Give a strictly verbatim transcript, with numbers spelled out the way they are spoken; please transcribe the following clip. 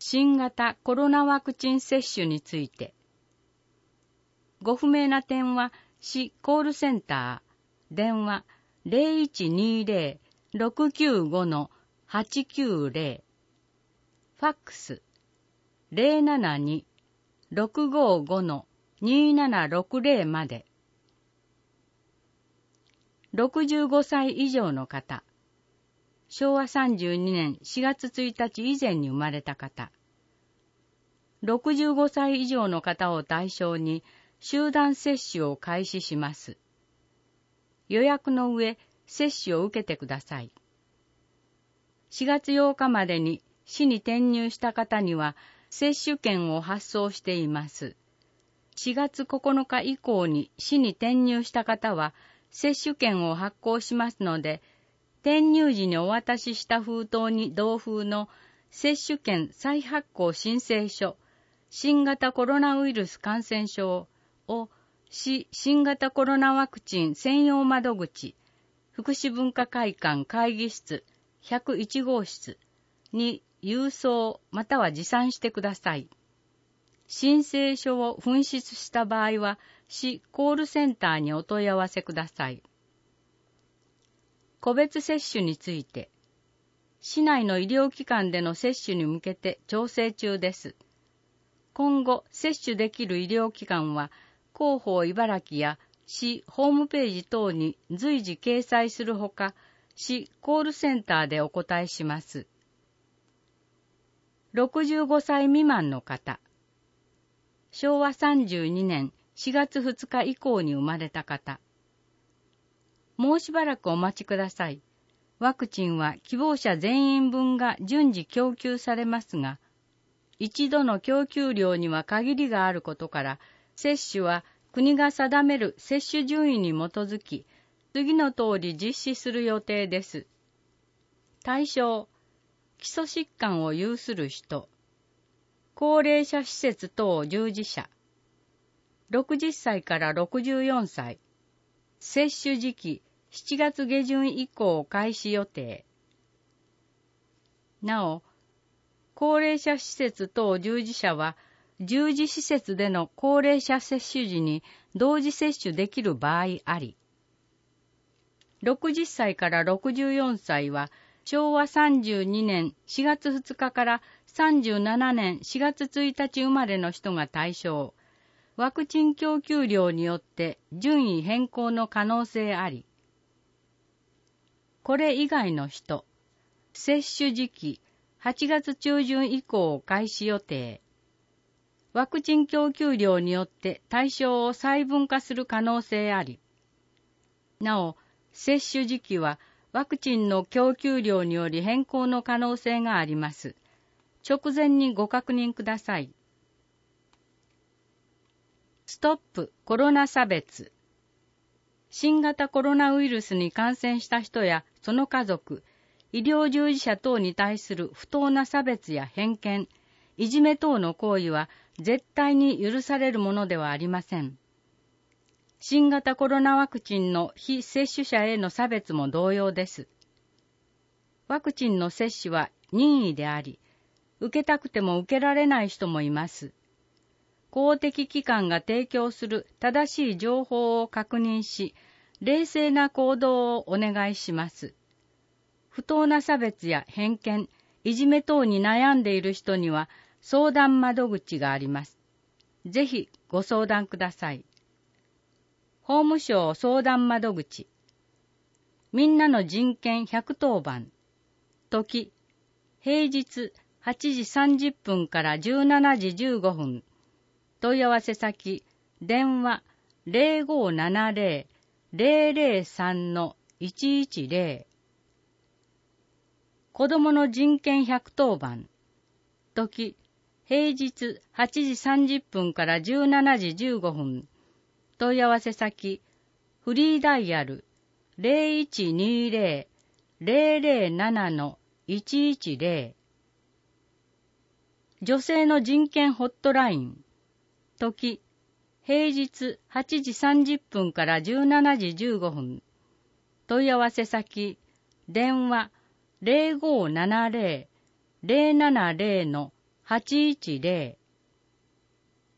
新型コロナワクチン接種について。ご不明な点は、市コールセンター、電話 ゼロいちにゼロ ろくきゅうご はちきゅうゼロ、ファックス ゼロななに ろくごご にななろくゼロ まで。ろくじゅうごさい以上の方、しょうわさんじゅうにねんしがつついたち以前に生まれた方、ろくじゅうごさい以上の方を対象に集団接種を開始します。予約の上、接種を受けてください。しがつようかまでに市に転入した方には接種券を発送しています。しがつここのか以降に市に転入した方は接種券を発行しますので、転入時にお渡しした封筒に同封の接種券再発行申請書、新型コロナウイルス感染症を市新型コロナワクチン専用窓口、福祉文化会館会議室ひゃくいちごうしつに郵送または持参してください。申請書を紛失した場合は、市コールセンターにお問い合わせください。個別接種について、市内の医療機関での接種に向けて調整中です。今後、接種できる医療機関は、広報茨城や市ホームページ等に随時掲載するほか、市コールセンターでお答えします。ろくじゅうごさい未満の方、しょうわさんじゅうにねんしがつふつか以降に生まれた方、もうしばらくお待ちください。ワクチンは希望者全員分が順次供給されますが、一度の供給量には限りがあることから、接種は国が定める接種順位に基づき、次の通り実施する予定です。対象、基礎疾患を有する人、高齢者施設等従事者、ろくじゅっさいからろくじゅうよんさい、接種時期しちがつげじゅん以降開始予定。なお、高齢者施設等従事者は、従事施設での高齢者接種時に同時接種できる場合あり、ろくじゅっさいからろくじゅうよんさいは、しょうわさんじゅうにねんしがつふつかからさんじゅうななねんしがつついたち生まれの人が対象。ワクチン供給量によって順位変更の可能性あり。これ以外の人、接種時期はちがつちゅうじゅん以降開始予定。ワクチン供給量によって対象を細分化する可能性あり。なお、接種時期はワクチンの供給量により変更の可能性があります。直前にご確認ください。ストップコロナ差別。新型コロナウイルスに感染した人やその家族、医療従事者等に対する不当な差別や偏見、いじめ等の行為は絶対に許されるものではありません。新型コロナワクチンの非接種者への差別も同様です。ワクチンの接種は任意であり、受けたくても受けられない人もいます。公的機関が提供する正しい情報を確認し、冷静な行動をお願いします。不当な差別や偏見、いじめ等に悩んでいる人には相談窓口があります。ぜひご相談ください。法務省相談窓口。みんなの人権ひゃくとおばん。時、平日はちじさんじゅっぷんからじゅうしちじじゅうごふん。問い合わせ先、電話 ゼロごななゼロ ゼロゼロさん いちいちゼロ。子どもの人権ひゃくとおばん。時、平日はちじさんじゅっぷんからじゅうしちじじゅうごふん。問い合わせ先、フリーダイヤル ゼロいちにゼロ ゼロゼロなな いちいちゼロ。女性の人権ホットライン。時、平日はちじさんじゅっぷんからじゅうしちじじゅうごふん。問い合わせ先、電話 ゼロごななゼロ ゼロななゼロはちいちゼロ